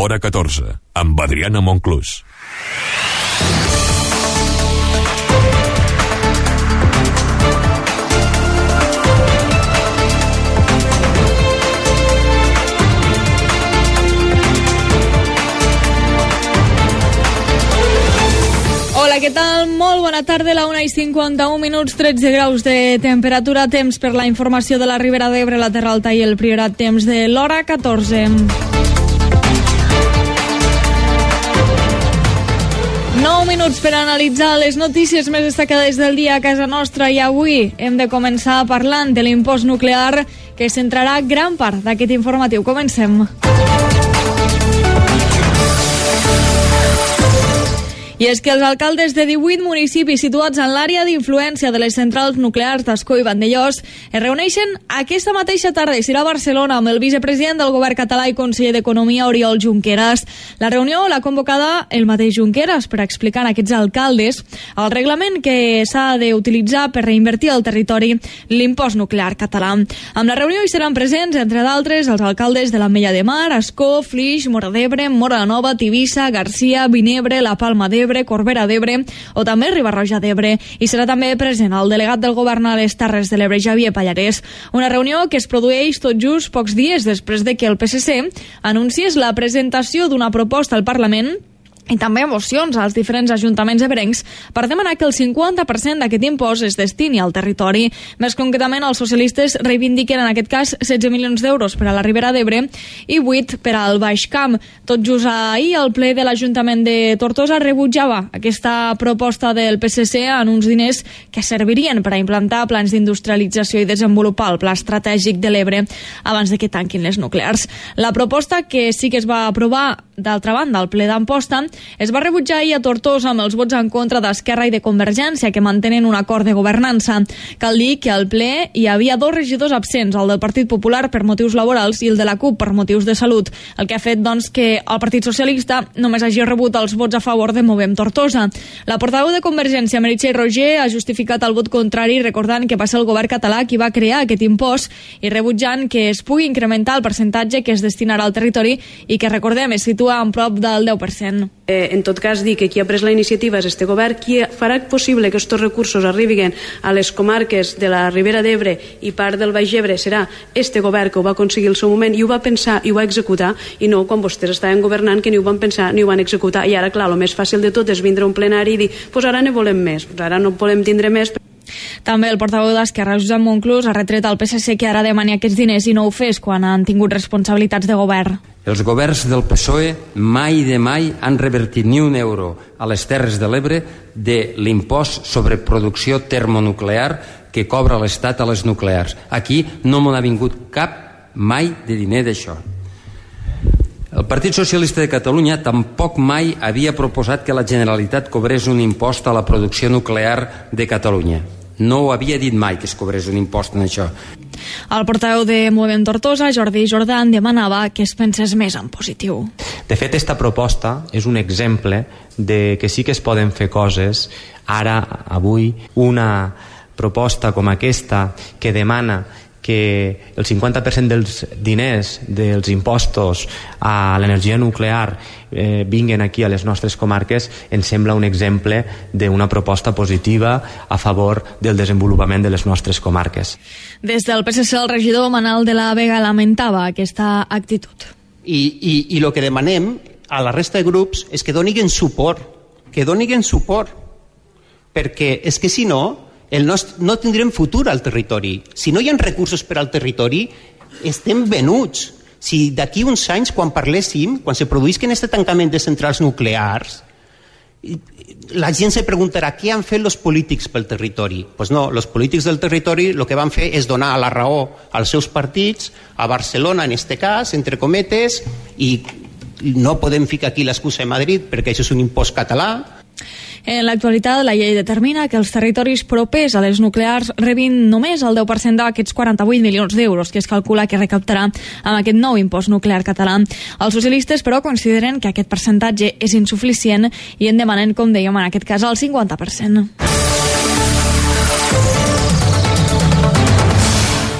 Hora 14, amb Adriana Monclús. Hola, què tal? Molt bona tarda, la 1:51, 13 graus de temperatura, temps per la informació de la Ribera d'Ebre, la Terra Alta i el Priorat, temps de l'hora 14. 9 minuts per analitzar les notícies més destacades del dia a casa nostra, i avui hem de començar parlant de l'impost nuclear, que centrarà gran part d'aquest informatiu. Comencem. I és que els alcaldes de 18 municipis situats en l'àrea d'influència de les centrals nuclears d'Ascó i Vandellòs es reuneixen aquesta mateixa tarda i serà a Barcelona amb el vicepresident del govern català i conseller d'Economia, Oriol Junqueras. La reunió l'ha convocada el mateix Junqueras per explicar a aquests alcaldes el reglament que s'ha d'utilitzar per reinvertir al territori l'impost nuclear català. Amb la reunió hi seran presents, entre d'altres, els alcaldes de l'Ametlla de Mar, Ascó, Flix, Móra d'Ebre, Móra la Nova, Tivissa, Garcia, Vinebre, la Palma d'Ebre, Corbera d'Ebre o també Riba-roja d'Ebre. I serà també present el delegat del govern a les Terres de l'Ebre, Javier Pallarès. Una reunió que es produeix tot just pocs dies després de que el PSC anunciés la presentació d'una proposta al Parlament i també mocions als diferents ajuntaments ebrencs per demanar que el 50% d'aquest impost es destini al territori. Més concretament, els socialistes reivindiquen en aquest cas 16 milions d'euros per a la Ribera d'Ebre i 8 per al Baix Camp. Tot just ahir el ple de l'Ajuntament de Tortosa rebutjava aquesta proposta del PSC en uns diners que servirien per a implantar plans d'industrialització i desenvolupar el pla estratègic de l'Ebre abans de que tanquin les nuclears. La proposta, que sí que es va aprovar d'altra banda al ple d'Amposta, es va rebutjar ahir a Tortosa amb els vots en contra d'Esquerra i de Convergència, que mantenen un acord de governança. Cal dir que al ple hi havia 2 regidors absents, el del Partit Popular per motius laborals i el de la CUP per motius de salut, el que ha fet doncs, que el Partit Socialista només hagi rebut els vots a favor de Movem Tortosa. La portaveu de Convergència, Meritxell Roger, ha justificat el vot contrari recordant que va ser el govern català qui va crear aquest impost i rebutjant que es pugui incrementar el percentatge que es destinarà al territori i que, recordem, es situa en prop del 10%. En tot cas, dir que qui ha pres la iniciativa és este govern, qui farà possible que aquests recursos arribin a les comarques de la Ribera d'Ebre i part del Baix Ebre serà este govern que ho va aconseguir al seu moment i ho va pensar i ho va executar, i no quan vostès estaven governant que ni ho van pensar ni ho van executar. I ara, clar, el més fàcil de tot és vindre a un plenari i dir pues ara ne volem més, pues ara no volem tindre més. També el portaveu d'Esquerra, Josep Monclús, ha retret al PSC que ara demani aquests diners i no ho fes quan han tingut responsabilitats de govern. Els governs del PSOE mai de mai han revertit ni un euro a les Terres de l'Ebre de l'impost sobre producció termonuclear que cobra l'Estat a les nuclears. Aquí no m'ha vingut cap mai de diner d'això. El Partit Socialista de Catalunya tampoc mai havia proposat que la Generalitat cobrés un impost a la producció nuclear de Catalunya. No ho havia dit mai que es cobrés un impost en això. El portaveu de Movem Tortosa, Jordi Jordan, demanava que es pensés més en positiu. De fet, esta proposta és un exemple de que sí que es poden fer coses. Ara, avui, una proposta com aquesta que demana que el 50% dels diners dels impostos a l'energia nuclear vinguen aquí a les nostres comarques, ens sembla un exemple d'una proposta positiva a favor del desenvolupament de les nostres comarques. Des del PSC, el regidor Manal de la Vega lamentava aquesta actitud. I el que demanem a la resta de grups és que donin suport, perquè és que si no no tindrem futur al territori. Si no hi ha recursos per al territori, estem venuts. Si d'aquí uns anys, quan parléssim, quan se produïsquen aquest tancament de centrals nuclears, la gent se preguntarà què han fet els polítics pel territori. Doncs no, els polítics del territori el que van fer és donar la raó als seus partits, a Barcelona en este cas, entre cometes, i no podem ficar aquí l'excusa de Madrid perquè això és un impost català. En l'actualitat, la llei determina que els territoris propers a les nuclears rebin només el 10% d'aquests 48 milions d'euros que es calcula que recaptarà amb aquest nou impost nuclear català. Els socialistes, però, consideren que aquest percentatge és insuficient i en demanen, com dèiem, en aquest cas, el 50%.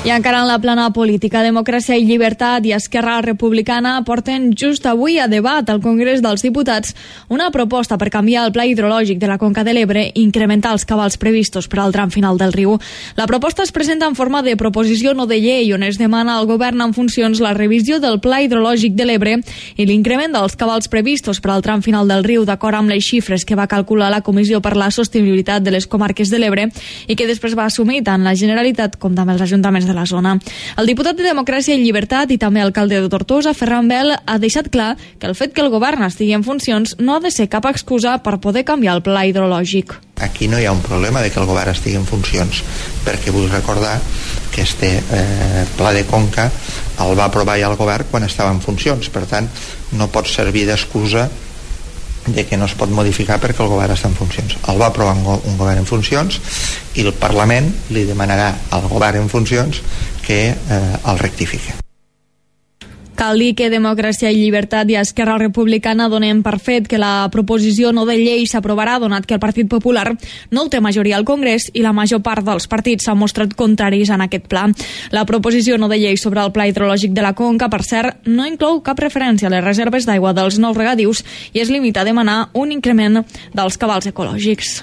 I encara en la plana política, Democràcia i Llibertat i Esquerra Republicana porten just avui a debat al Congrés dels Diputats una proposta per canviar el pla hidrològic de la Conca de l'Ebre i incrementar els cabals previstos per al tram final del riu. La proposta es presenta en forma de proposició no de llei, on es demana al govern en funcions la revisió del pla hidrològic de l'Ebre i l'increment dels cabals previstos per al tram final del riu, d'acord amb les xifres que va calcular la Comissió per la Sostenibilitat de les Comarques de l'Ebre i que després va assumir tant la Generalitat com també els ajuntaments de la zona. El diputat de Democràcia i Llibertat i també alcalde de Tortosa, Ferran Bel, ha deixat clar que el fet que el govern estigui en funcions no ha de ser cap excusa per poder canviar el pla hidrològic. Aquí no hi ha un problema de que el govern estigui en funcions, perquè vull recordar que este pla de Conca el va aprovar ja el govern quan estava en funcions, per tant no pot servir d'excusa de que no es pot modificar perquè el govern està en funcions. El va aprovar un govern en funcions i el Parlament li demanarà al govern en funcions que el rectifiqui. Cal dir que Democràcia i Llibertat i Esquerra Republicana donen per fet que la proposició no de llei s'aprovarà, donat que el Partit Popular no té majoria al Congrés i la major part dels partits s'han mostrat contraris en aquest pla. La proposició no de llei sobre el pla hidrològic de la Conca, per cert, no inclou cap referència a les reserves d'aigua dels nous regadius i es limita a demanar un increment dels cabals ecològics.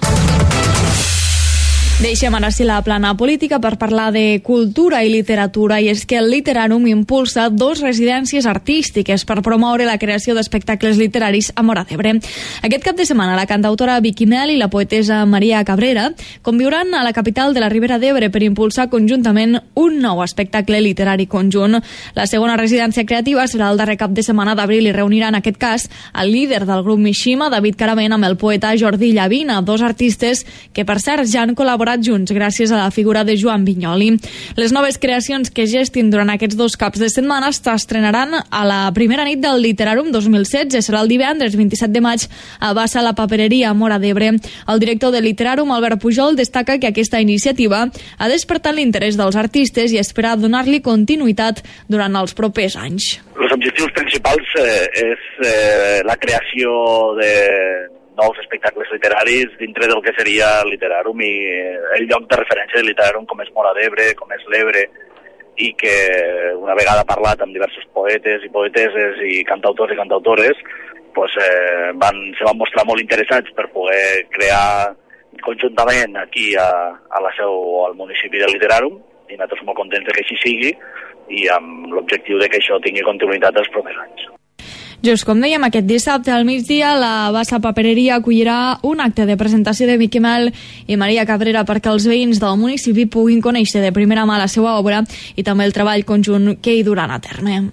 Deixem ara sí la plana política per parlar de cultura i literatura, i és que el Literarum impulsa 2 residències artístiques per promoure la creació d'espectacles literaris a Móra d'Ebre. Aquest cap de setmana la cantautora Vicky Mel i la poetessa Maria Cabrera conviuran a la capital de la Ribera d'Ebre per impulsar conjuntament un nou espectacle literari conjunt. La segona residència creativa serà el darrer cap de setmana d'abril i reunirà en aquest cas el líder del grup Mishima, David Caravent, amb el poeta Jordi Llavina, 2 artistes que per cert ja han col·laborat junts gràcies a la figura de Joan Vinyoli. Les noves creacions que gestin durant aquests 2 caps de setmana s'estrenaran a la primera nit del Literarum 2016. Serà el divendres 27 de maig a Bassa la Papereria, a Móra d'Ebre. El director del Literarum, Albert Pujol, destaca que aquesta iniciativa ha despertat l'interès dels artistes i espera donar-li continuïtat durant els propers anys. Els objectius principals és la creació de nous espectacles literaris dintre del que seria el Literarum i el lloc de referència del Literarum com és Móra d'Ebre, com és l'Ebre, i que una vegada parlat amb diversos poetes i poeteses i cantautors i cantautores se van mostrar molt interessats per poder crear conjuntament aquí al municipi del Literarum, i nosaltres molt contents que així sigui i amb l'objectiu de que això tingui continuïtat els propers anys. Just com dèiem, aquest dissabte al migdia la Bassa Papereria acollirà un acte de presentació de Vicky Mel i Maria Cabrera perquè els veïns del municipi puguin conèixer de primera mà la seva obra i també el treball conjunt que hi duran a terme.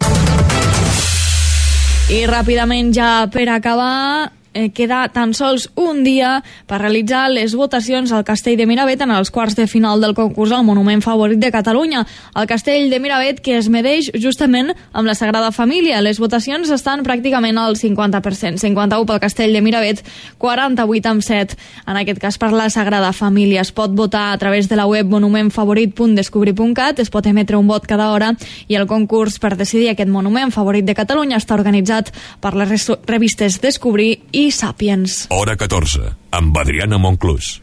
I ràpidament, ja per acabar, queda tan sols un dia per realitzar les votacions al Castell de Miravet en els quarts de final del concurs al Monument Favorit de Catalunya. El Castell de Miravet, que es medeix justament amb la Sagrada Família. Les votacions estan pràcticament al 50%. 51 pel Castell de Miravet, 48 amb 7. En aquest cas per la Sagrada Família. Es pot votar a través de la web monumentfavorit.descobrir.cat, es pot emetre un vot cada hora i el concurs per decidir aquest Monument Favorit de Catalunya està organitzat per les revistes Descobrir i Sapiens. Hora 14, amb Adriana Monclús.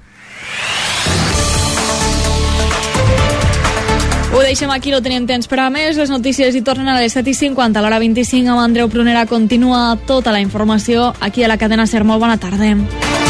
Ho deixem aquí, no tenim temps per a més. Les notícies hi tornen a les 7:50. A l'hora 25 amb Andreu Prunera continua tota la informació aquí a la cadena SER. Molt bona tarda.